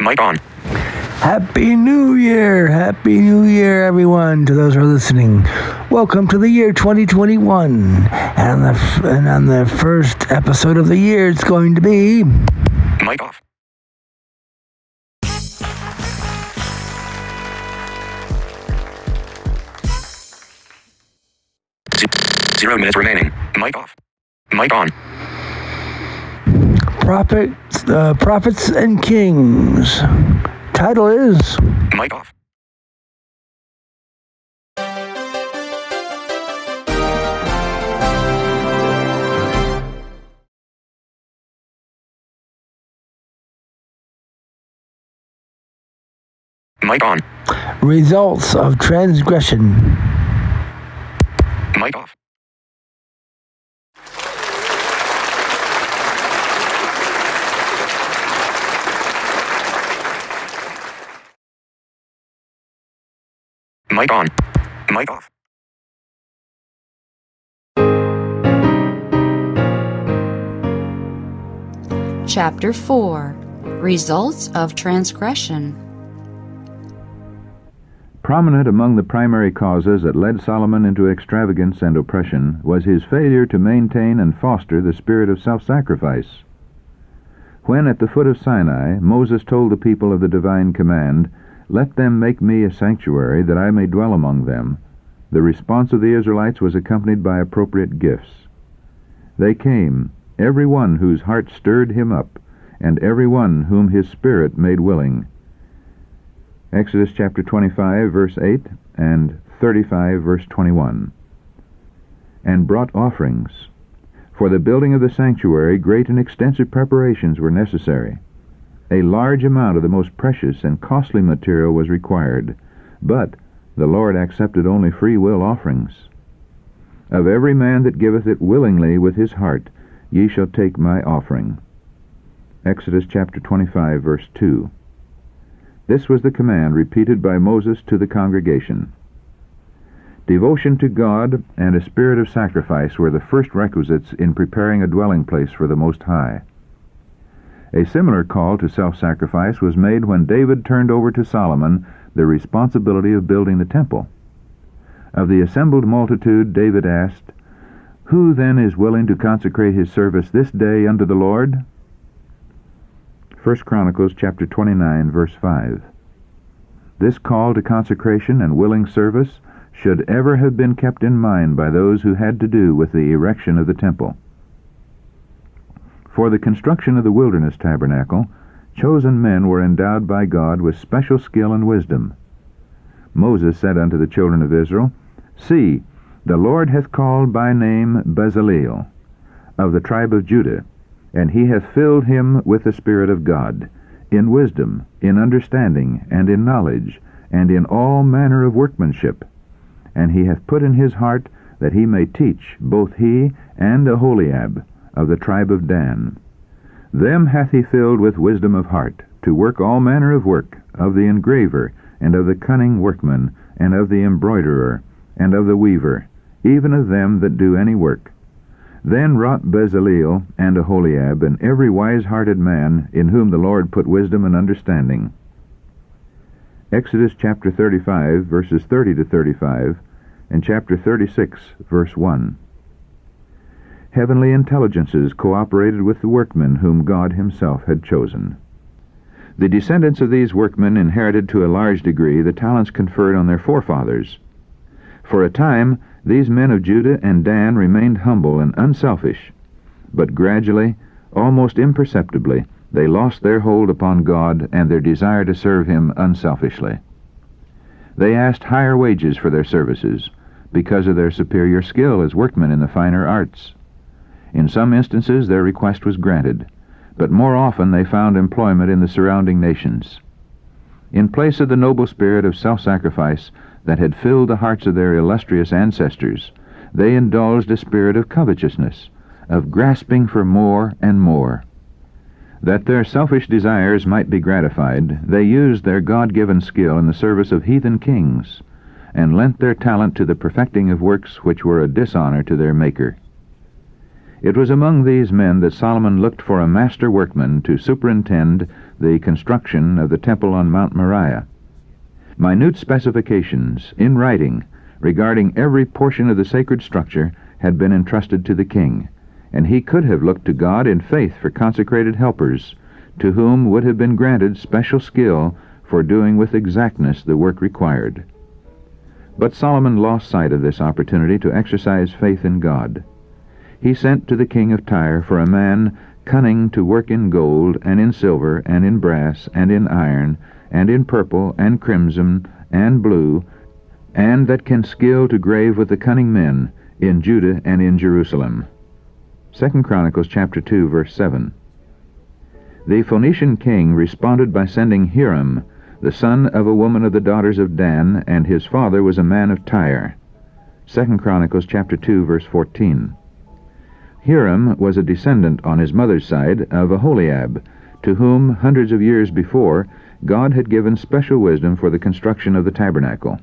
Mic on. Happy New Year! Happy New Year, everyone, to those who are listening. Welcome to the year 2021. And on the first episode of the year, it's going to be... Mic off. Zero minutes remaining. Mic off. Mic on. Prophets and Kings. Title is... Mic off. Mic on. Results of Transgression. Mic off. Mic on. Mic off. Chapter 4. Results of Transgression. Prominent among the primary causes that led Solomon into extravagance and oppression was his failure to maintain and foster the spirit of self-sacrifice. When at the foot of Sinai, Moses told the people of the divine command, "Let them make me a sanctuary that I may dwell among them," the response of the Israelites was accompanied by appropriate gifts. They came, every one whose heart stirred him up, and every one whom his spirit made willing. Exodus chapter 25, verse 8, and 35, verse 21. And brought offerings. For the building of the sanctuary, great and extensive preparations were necessary. A large amount of the most precious and costly material was required, but the Lord accepted only free will offerings. Of every man that giveth it willingly with his heart, ye shall take my offering. Exodus chapter 25, verse 2. This was the command repeated by Moses to the congregation. Devotion to God and a spirit of sacrifice were the first requisites in preparing a dwelling place for the Most High. A similar call to self-sacrifice was made when David turned over to Solomon the responsibility of building the temple. Of the assembled multitude, David asked, "Who then is willing to consecrate his service this day unto the Lord?" 1 Chronicles chapter 29, verse 5. This call to consecration and willing service should ever have been kept in mind by those who had to do with the erection of the temple. For the construction of the wilderness tabernacle, chosen men were endowed by God with special skill and wisdom. Moses said unto the children of Israel, "See, the Lord hath called by name Bezaleel, of the tribe of Judah, and he hath filled him with the Spirit of God, in wisdom, in understanding, and in knowledge, and in all manner of workmanship. And he hath put in his heart that he may teach, both he and Aholiab, of the tribe of Dan. Them hath he filled with wisdom of heart, to work all manner of work, of the engraver, and of the cunning workman, and of the embroiderer, and of the weaver, even of them that do any work. Then wrought Bezaleel and Aholiab, and every wise-hearted man, in whom the Lord put wisdom and understanding." Exodus chapter 35, verses 30 to 35, and chapter 36, verse 1. Heavenly intelligences cooperated with the workmen whom God himself had chosen. The descendants of these workmen inherited to a large degree the talents conferred on their forefathers. For a time, these men of Judah and Dan remained humble and unselfish, but gradually, almost imperceptibly, they lost their hold upon God and their desire to serve him unselfishly. They asked higher wages for their services because of their superior skill as workmen in the finer arts. In some instances their request was granted, but more often they found employment in the surrounding nations. In place of the noble spirit of self-sacrifice that had filled the hearts of their illustrious ancestors, they indulged a spirit of covetousness, of grasping for more and more. That their selfish desires might be gratified, they used their God-given skill in the service of heathen kings, and lent their talent to the perfecting of works which were a dishonor to their Maker. It was among these men that Solomon looked for a master workman to superintend the construction of the temple on Mount Moriah. Minute specifications, in writing, regarding every portion of the sacred structure had been entrusted to the king, and he could have looked to God in faith for consecrated helpers, to whom would have been granted special skill for doing with exactness the work required. But Solomon lost sight of this opportunity to exercise faith in God. He sent to the king of Tyre for a man cunning to work in gold, and in silver, and in brass, and in iron, and in purple, and crimson, and blue, and that can skill to grave with the cunning men in Judah and in Jerusalem. 2 Chronicles chapter 2, verse 7. The Phoenician king responded by sending Hiram, the son of a woman of the daughters of Dan, and his father was a man of Tyre. 2 Chronicles chapter 2, verse 14. Hiram was a descendant on his mother's side of Aholiab, to whom hundreds of years before God had given special wisdom for the construction of the tabernacle.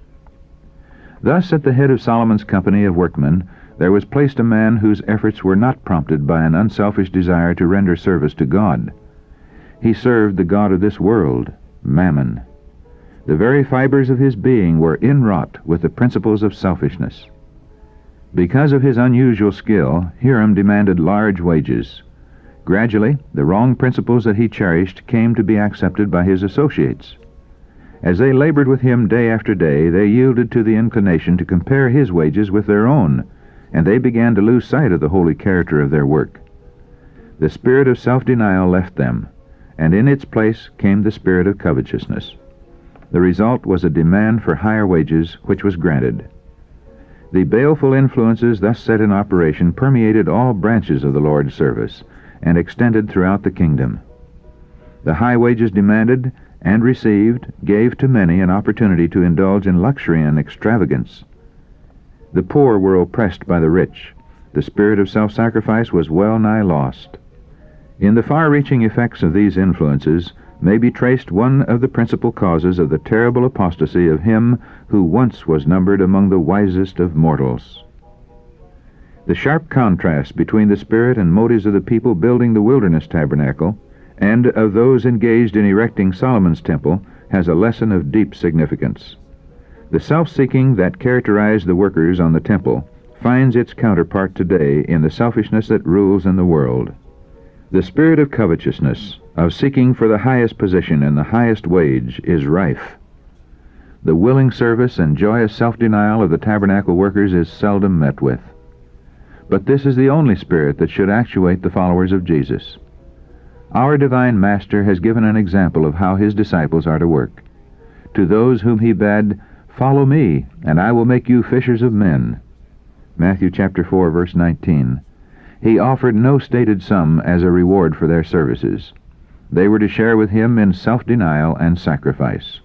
Thus, at the head of Solomon's company of workmen, there was placed a man whose efforts were not prompted by an unselfish desire to render service to God. He served the god of this world, Mammon. The very fibers of his being were inwrought with the principles of selfishness. Because of his unusual skill, Hiram demanded large wages. Gradually, the wrong principles that he cherished came to be accepted by his associates. As they labored with him day after day, they yielded to the inclination to compare his wages with their own, and they began to lose sight of the holy character of their work. The spirit of self-denial left them, and in its place came the spirit of covetousness. The result was a demand for higher wages, which was granted. The baleful influences thus set in operation permeated all branches of the Lord's service, and extended throughout the kingdom. The high wages demanded and received gave to many an opportunity to indulge in luxury and extravagance. The poor were oppressed by the rich. The spirit of self-sacrifice was well nigh lost. In the far-reaching effects of these influences may be traced one of the principal causes of the terrible apostasy of him who once was numbered among the wisest of mortals. The sharp contrast between the spirit and motives of the people building the wilderness tabernacle and of those engaged in erecting Solomon's temple has a lesson of deep significance. The self-seeking that characterized the workers on the temple finds its counterpart today in the selfishness that rules in the world. The spirit of covetousness, of seeking for the highest position and the highest wage, is rife. The willing service and joyous self-denial of the tabernacle workers is seldom met with. But this is the only spirit that should actuate the followers of Jesus. Our divine Master has given an example of how his disciples are to work. To those whom he bade, "Follow me, and I will make you fishers of men." Matthew chapter 4, verse 19. He offered no stated sum as a reward for their services. They were to share with him in self-denial and sacrifice.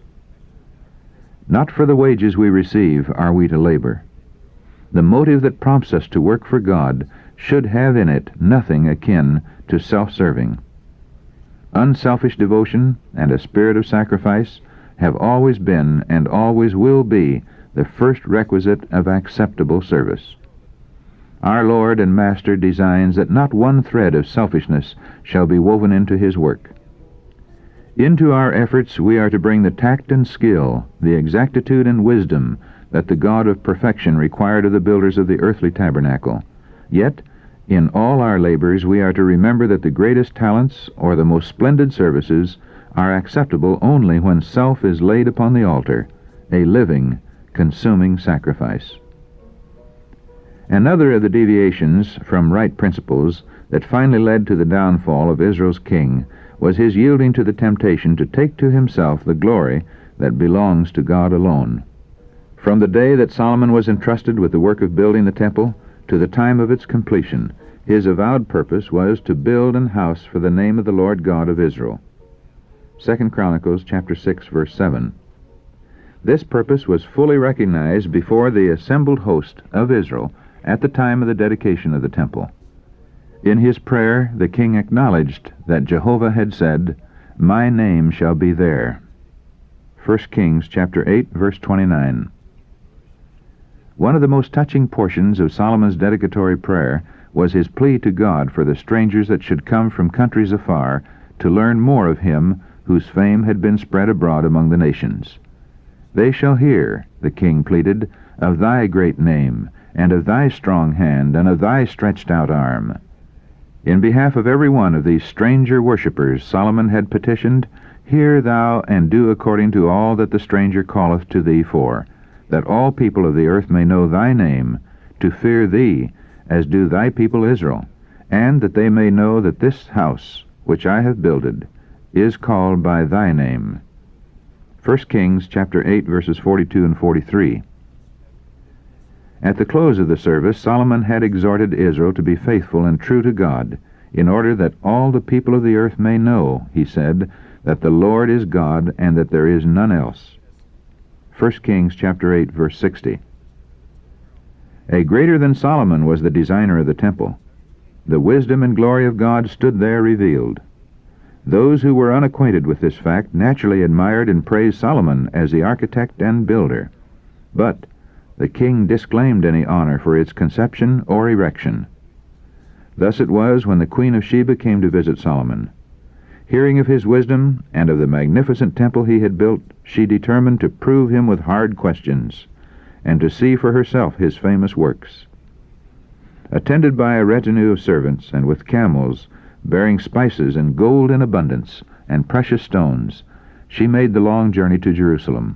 Not for the wages we receive are we to labor. The motive that prompts us to work for God should have in it nothing akin to self-serving. Unselfish devotion and a spirit of sacrifice have always been and always will be the first requisite of acceptable service. Our Lord and Master designs that not one thread of selfishness shall be woven into his work. Into our efforts we are to bring the tact and skill, the exactitude and wisdom that the God of perfection required of the builders of the earthly tabernacle. Yet, in all our labors we are to remember that the greatest talents or the most splendid services are acceptable only when self is laid upon the altar, a living, consuming sacrifice. Another of the deviations from right principles that finally led to the downfall of Israel's king was his yielding to the temptation to take to himself the glory that belongs to God alone. From the day that Solomon was entrusted with the work of building the temple to the time of its completion, his avowed purpose was to build an house for the name of the Lord God of Israel. 2 Chronicles chapter 6, verse 7. This purpose was fully recognized before the assembled host of Israel at the time of the dedication of the temple. In his prayer, the king acknowledged that Jehovah had said, "My name shall be there." 1 Kings chapter 8, verse 29. One of the most touching portions of Solomon's dedicatory prayer was his plea to God for the strangers that should come from countries afar to learn more of him whose fame had been spread abroad among the nations. They shall hear, the king pleaded, of thy great name, and of thy strong hand, and of thy stretched out arm. In behalf of every one of these stranger worshippers Solomon had petitioned, Hear thou, and do according to all that the stranger calleth to thee for, that all people of the earth may know thy name, to fear thee, as do thy people Israel, and that they may know that this house, which I have builded, is called by thy name. 1 Kings chapter 8, verses 42 and 43. At the close of the service, Solomon had exhorted Israel to be faithful and true to God, in order that all the people of the earth may know, he said, that the Lord is God, and that there is none else. 1 Kings chapter 8, verse 60. A greater than Solomon was the designer of the temple. The wisdom and glory of God stood there revealed. Those who were unacquainted with this fact naturally admired and praised Solomon as the architect and builder. But the king disclaimed any honor for its conception or erection. Thus it was when the Queen of Sheba came to visit Solomon. Hearing of his wisdom and of the magnificent temple he had built, she determined to prove him with hard questions, and to see for herself his famous works. Attended by a retinue of servants, and with camels bearing spices and gold in abundance, and precious stones, she made the long journey to Jerusalem.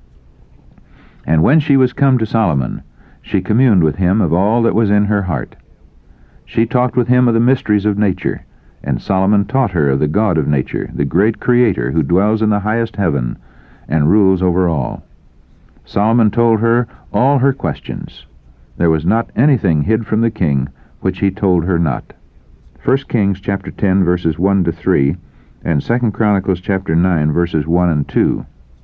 And when she was come to Solomon, she communed with him of all that was in her heart. She talked with him of the mysteries of nature, and Solomon taught her of the God of nature, the great Creator who dwells in the highest heaven and rules over all. Solomon told her all her questions. There was not anything hid from the king which he told her not. 1 Kings chapter 10, verses 1 to 3, and 2 Chronicles chapter 9, verses 1 and 2.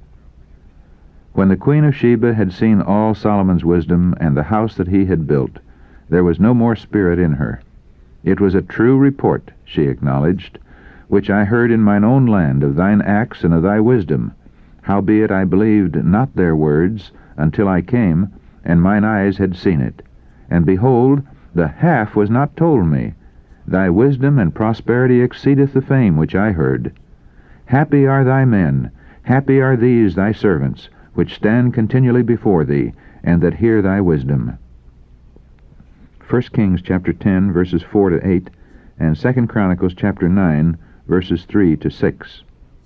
When the Queen of Sheba had seen all Solomon's wisdom and the house that he had built, there was no more spirit in her. It was a true report, she acknowledged, which I heard in mine own land of thine acts and of thy wisdom. Howbeit I believed not their words until I came, and mine eyes had seen it. And behold, the half was not told me. Thy wisdom and prosperity exceedeth the fame which I heard. Happy are thy men, happy are these thy servants, which stand continually before thee, and that hear thy wisdom. 1 Kings chapter 10, verses 4 to 8, and 2 Chronicles chapter 9, verses 3 to 6.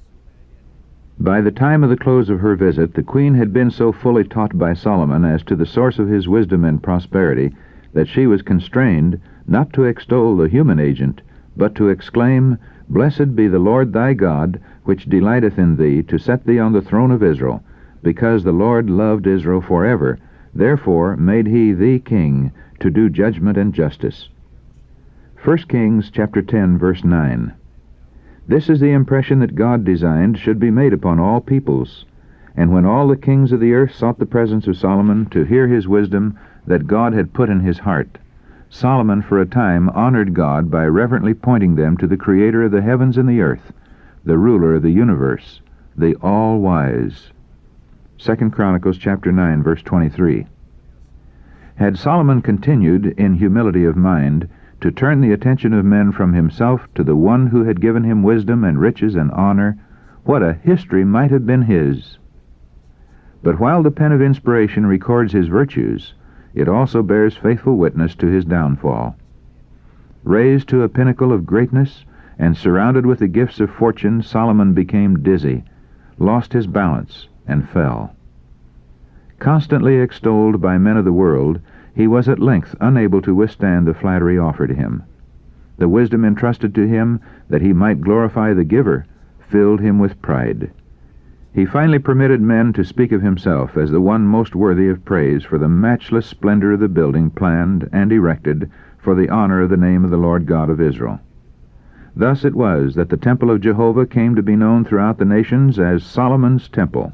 By the time of the close of her visit, the queen had been so fully taught by Solomon as to the source of his wisdom and prosperity that she was constrained not to extol the human agent, but to exclaim, Blessed be the Lord thy God, which delighteth in thee, to set thee on the throne of Israel, because the Lord loved Israel forever, therefore made he thee king, to do judgment and justice. 1 Kings chapter 10, verse 9. This is the impression that God designed should be made upon all peoples. And when all the kings of the earth sought the presence of Solomon to hear his wisdom that God had put in his heart, Solomon for a time honored God by reverently pointing them to the Creator of the heavens and the earth, the ruler of the universe, the all-wise. 2 Chronicles chapter 9, verse 23. Had Solomon continued in humility of mind to turn the attention of men from himself to the one who had given him wisdom and riches and honor, what a history might have been his! But while the pen of inspiration records his virtues, it also bears faithful witness to his downfall. Raised to a pinnacle of greatness and surrounded with the gifts of fortune, Solomon became dizzy, lost his balance, and fell. Constantly extolled by men of the world, he was at length unable to withstand the flattery offered him. The wisdom entrusted to him that he might glorify the giver filled him with pride. He finally permitted men to speak of himself as the one most worthy of praise for the matchless splendor of the building planned and erected for the honor of the name of the Lord God of Israel. Thus it was that the temple of Jehovah came to be known throughout the nations as Solomon's Temple.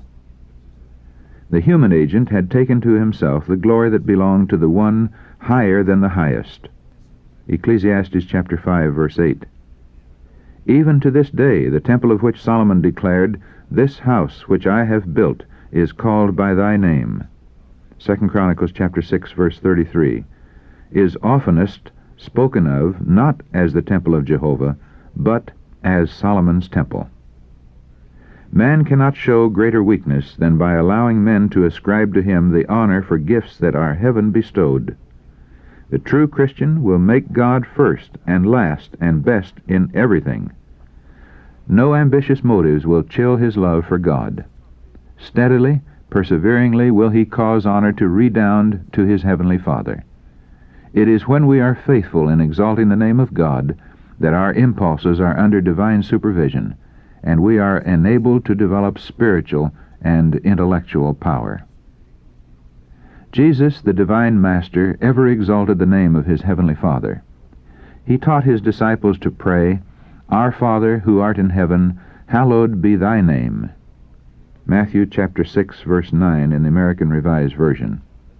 The human agent had taken to himself the glory that belonged to the one higher than the highest. Ecclesiastes chapter 5, verse 8. Even to this day, the temple of which Solomon declared, This house which I have built is called by thy name, 2 Chronicles chapter 6, verse 33, is oftenest spoken of not as the temple of Jehovah, but as Solomon's temple. Man cannot show greater weakness than by allowing men to ascribe to him the honor for gifts that are heaven bestowed. The true Christian will make God first and last and best in everything. No ambitious motives will chill his love for God. Steadily, perseveringly will he cause honor to redound to his heavenly Father. It is when we are faithful in exalting the name of God that our impulses are under divine supervision, and we are enabled to develop spiritual and intellectual power. Jesus, the divine Master, ever exalted the name of his heavenly Father. He taught his disciples to pray, "Our Father, who art in heaven, hallowed be thy name." Matthew chapter 6, verse 9 in the American Revised Version.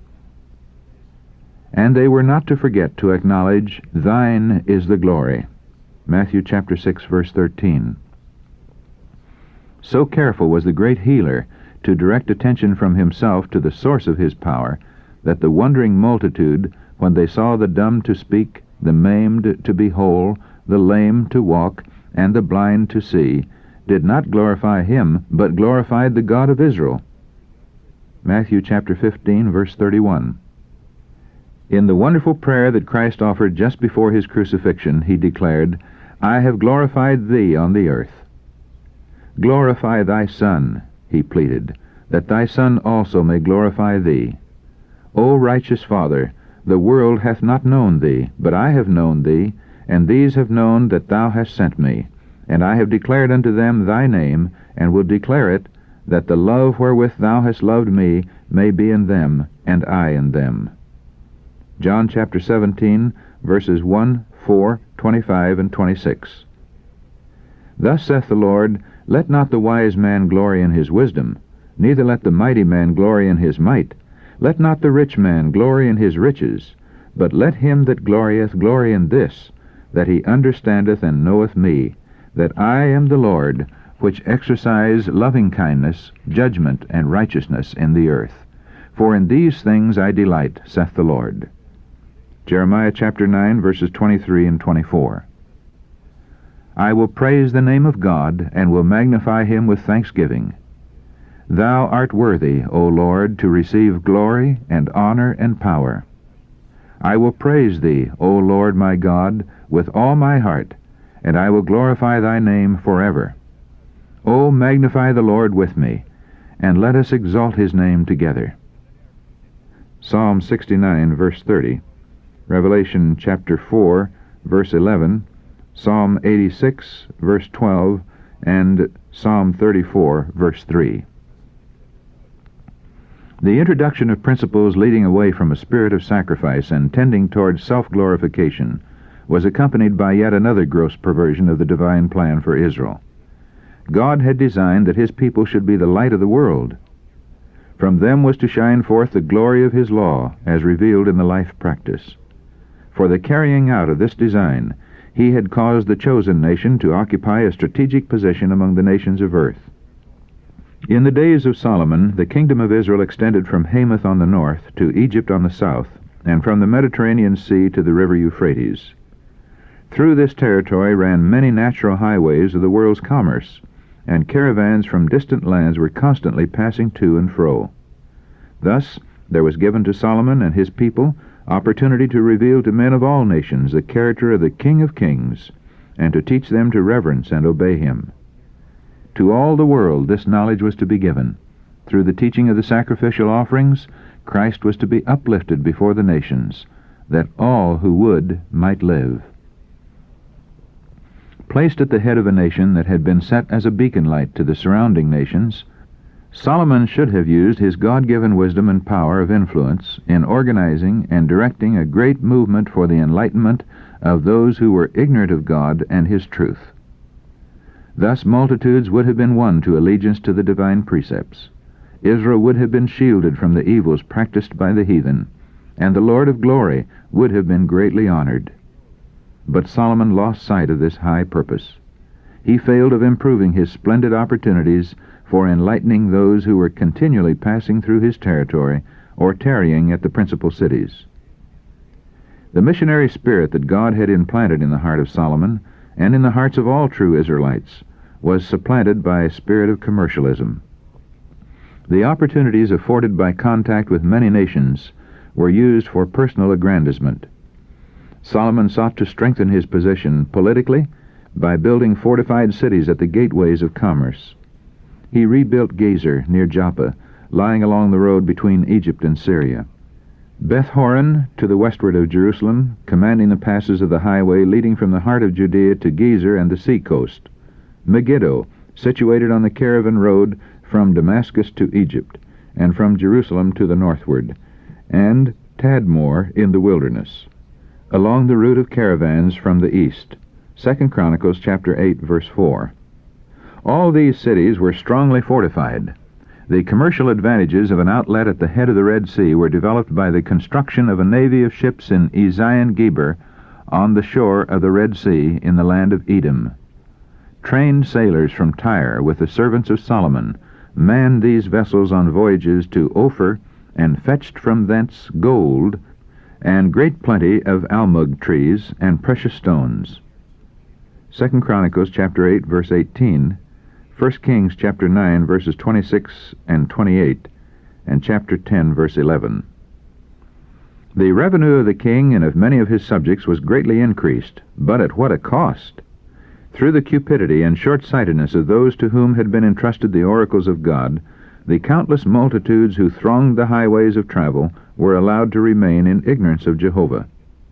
And they were not to forget to acknowledge, "Thine is the glory." Matthew chapter 6, verse 13. So careful was the great healer to direct attention from himself to the source of his power, that the wondering multitude, when they saw the dumb to speak, the maimed to be whole, the lame to walk, and the blind to see, did not glorify him, but glorified the God of Israel. Matthew chapter 15, verse 31. In the wonderful prayer that Christ offered just before his crucifixion, he declared, "I have glorified thee on the earth." "Glorify thy Son," he pleaded, "that thy Son also may glorify thee. O righteous Father, the world hath not known thee, but I have known thee, and these have known that thou hast sent me. And I have declared unto them thy name, and will declare it, that the love wherewith thou hast loved me may be in them, and I in them." John chapter 17, verses 1, 4, 25, and 26. Thus saith the Lord, "Let not the wise man glory in his wisdom, neither let the mighty man glory in his might. Let not the rich man glory in his riches, but let him that glorieth glory in this, that he understandeth and knoweth me, that I am the Lord, which exercise loving-kindness, judgment, and righteousness in the earth. For in these things I delight, saith the Lord." Jeremiah chapter 9, verses 23 and 24. "I will praise the name of God, and will magnify him with thanksgiving. Thou art worthy, O Lord, to receive glory and honor and power. I will praise thee, O Lord my God, with all my heart, and I will glorify thy name forever. O magnify the Lord with me, and let us exalt his name together." Psalm 69, verse 30, Revelation chapter 4, verse 11, Psalm 86, verse 12, and Psalm 34, verse 3. The introduction of principles leading away from a spirit of sacrifice and tending towards self-glorification was accompanied by yet another gross perversion of the divine plan for Israel. God had designed that his people should be the light of the world. From them was to shine forth the glory of his law, as revealed in the life practice. For the carrying out of this design, he had caused the chosen nation to occupy a strategic position among the nations of earth. In the days of Solomon, the kingdom of Israel extended from Hamath on the north to Egypt on the south, and from the Mediterranean Sea to the river Euphrates. Through this territory ran many natural highways of the world's commerce, and caravans from distant lands were constantly passing to and fro. Thus, there was given to Solomon and his people opportunity to reveal to men of all nations the character of the King of Kings, and to teach them to reverence and obey him. To all the world this knowledge was to be given. Through the teaching of the sacrificial offerings, Christ was to be uplifted before the nations, that all who would might live. Placed at the head of a nation that had been set as a beacon light to the surrounding nations, Solomon should have used his God-given wisdom and power of influence in organizing and directing a great movement for the enlightenment of those who were ignorant of God and his truth. Thus multitudes would have been won to allegiance to the divine precepts. Israel would have been shielded from the evils practiced by the heathen, and the Lord of glory would have been greatly honored. But Solomon lost sight of this high purpose. He failed of improving his splendid opportunities for enlightening those who were continually passing through his territory or tarrying at the principal cities. The missionary spirit that God had implanted in the heart of Solomon and in the hearts of all true Israelites, was supplanted by a spirit of commercialism. The opportunities afforded by contact with many nations were used for personal aggrandizement. Solomon sought to strengthen his position politically by building fortified cities at the gateways of commerce. He rebuilt Gezer near Joppa, lying along the road between Egypt and Syria. Beth-horon, to the westward of Jerusalem, commanding the passes of the highway leading from the heart of Judea to Gezer and the sea-coast. Megiddo, situated on the caravan road from Damascus to Egypt, and from Jerusalem to the northward, and Tadmor in the wilderness, along the route of caravans from the east. 2 Chronicles chapter 8, verse 4. All these cities were strongly fortified. The commercial advantages of an outlet at the head of the Red Sea were developed by the construction of a navy of ships in Ezion-Geber on the shore of the Red Sea in the land of Edom. Trained sailors from Tyre, with the servants of Solomon, manned these vessels on voyages to Ophir, and fetched from thence gold, and great plenty of almug trees and precious stones. 2 Chronicles chapter 8, verse 18, 1 Kings chapter 9, verses 26 and 28, and chapter 10, verse 11. The revenue of the king and of many of his subjects was greatly increased, but at what a cost! Through the cupidity and short-sightedness of those to whom had been entrusted the oracles of God, the countless multitudes who thronged the highways of travel were allowed to remain in ignorance of Jehovah.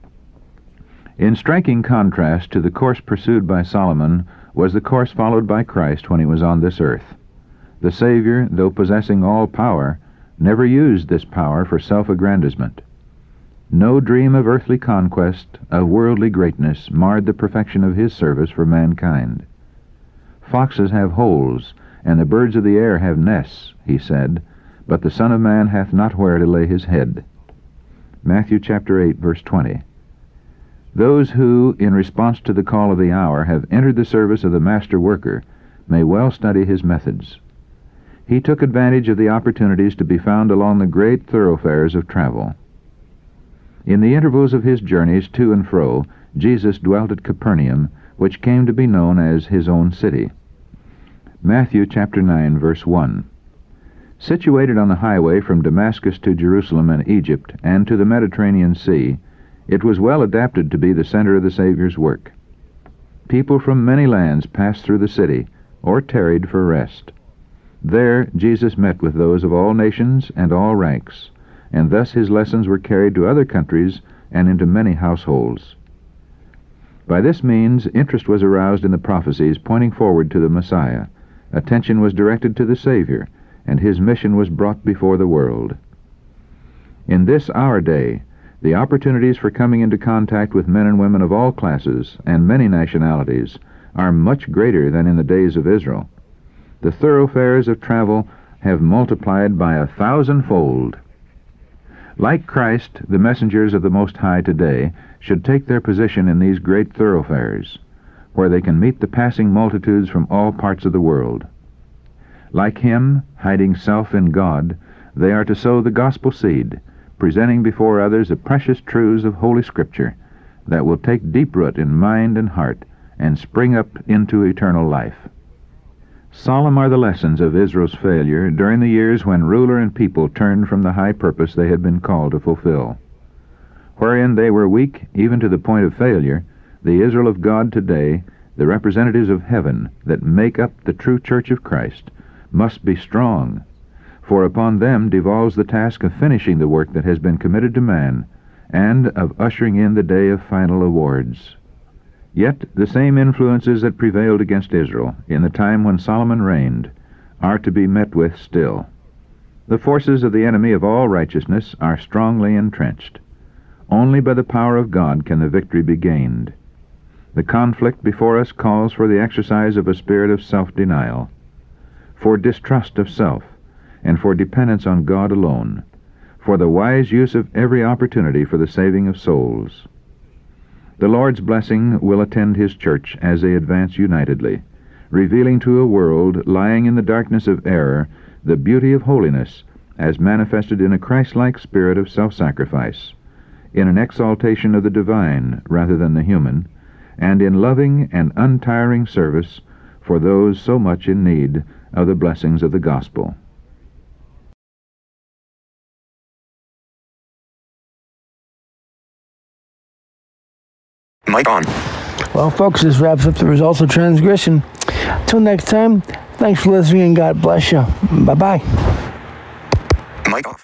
In striking contrast to the course pursued by Solomon was the course followed by Christ when he was on this earth. The Savior, though possessing all power, never used this power for self-aggrandizement. No dream of earthly conquest, of worldly greatness, marred the perfection of his service for mankind. Foxes have holes, and the birds of the air have nests, he said, but the Son of Man hath not where to lay his head. Matthew chapter 8, verse 20. Those who, in response to the call of the hour, have entered the service of the Master Worker, may well study his methods. He took advantage of the opportunities to be found along the great thoroughfares of travel. In the intervals of his journeys to and fro, Jesus dwelt at Capernaum, which came to be known as his own city. Matthew chapter 9, verse 1. Situated on the highway from Damascus to Jerusalem and Egypt, and to the Mediterranean Sea, it was well adapted to be the center of the Savior's work. People from many lands passed through the city, or tarried for rest. There Jesus met with those of all nations and all ranks, and thus his lessons were carried to other countries and into many households. By this means, interest was aroused in the prophecies pointing forward to the Messiah. Attention was directed to the Savior, and his mission was brought before the world. In this our day, the opportunities for coming into contact with men and women of all classes and many nationalities are much greater than in the days of Israel. The thoroughfares of travel have multiplied by 1,000-fold. Like Christ, the messengers of the Most High today should take their position in these great thoroughfares, where they can meet the passing multitudes from all parts of the world. Like him, hiding self in God, they are to sow the gospel seed, presenting before others the precious truths of Holy Scripture that will take deep root in mind and heart and spring up into eternal life. Solemn are the lessons of Israel's failure during the years when ruler and people turned from the high purpose they had been called to fulfill. Wherein they were weak, even to the point of failure, the Israel of God today, the representatives of heaven that make up the true church of Christ, must be strong, for upon them devolves the task of finishing the work that has been committed to man, and of ushering in the day of final awards. Yet the same influences that prevailed against Israel in the time when Solomon reigned are to be met with still. The forces of the enemy of all righteousness are strongly entrenched. Only by the power of God can the victory be gained. The conflict before us calls for the exercise of a spirit of self-denial, for distrust of self, and for dependence on God alone, for the wise use of every opportunity for the saving of souls. The Lord's blessing will attend his church as they advance unitedly, revealing to a world lying in the darkness of error the beauty of holiness as manifested in a Christ-like spirit of self-sacrifice, in an exaltation of the divine rather than the human, and in loving and untiring service for those so much in need of the blessings of the gospel. Mic on. Well, folks, this wraps up the results of transgression. Till next time, thanks for listening and God bless you. Bye-bye. Mic off.